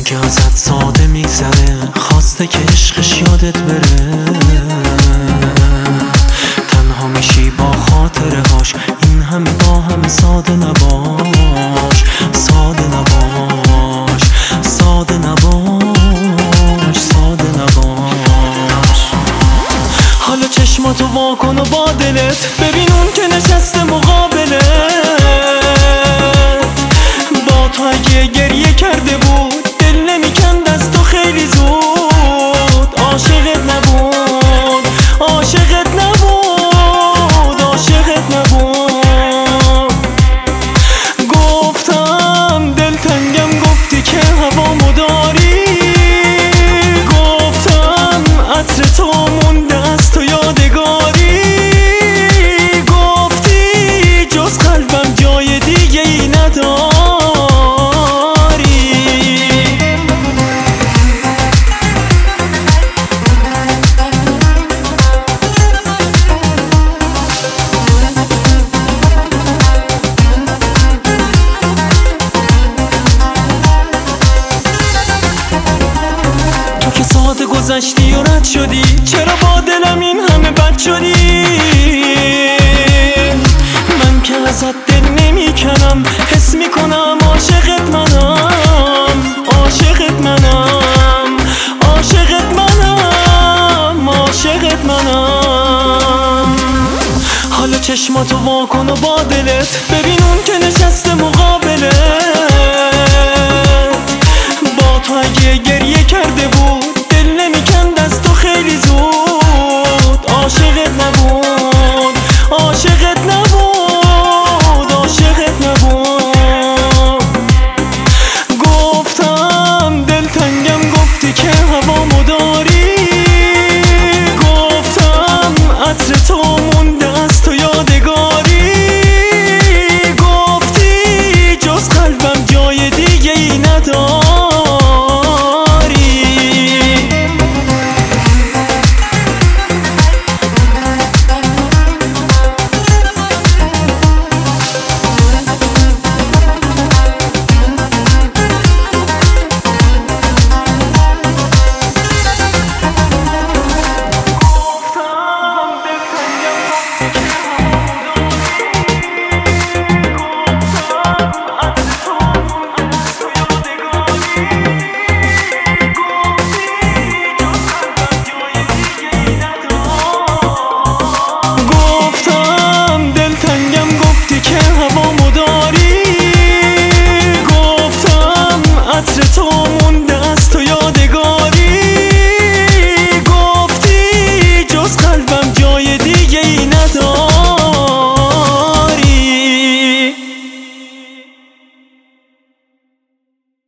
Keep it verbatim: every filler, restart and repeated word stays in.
من که ازت ساده میگذره، خواسته که عشقش یادت بره. تنها میشی با خاطره هاش، این همه با همه ساده نباش، ساده نباش، ساده نباش، ساده نباش. حالا چشماتو وا کن و با دلت ببین اون که نشسته مقابلت. با تو اگه گریه کرده بود دل نمیکند از تو خیلی زود. عاشقت نبود، عاشقت نبود، عاشقت نبود. گفتم دلتنگم، گفتی که هوامو داری. گفتم عطر تو مونده از تو یادگاری. گفتی جز قلبم جای دیگه ای نداری. تو که ساعت گذشتی و رد شدی، چرا با دلم این همه بد شدی؟ من که ازت دل نمی کنم، حس می کنم عاشقت منم، عاشقت منم، عاشقت منم، عاشقت منم. حالا چشماتو وا کن و با دلت ببین اون که نشسته مقابلت.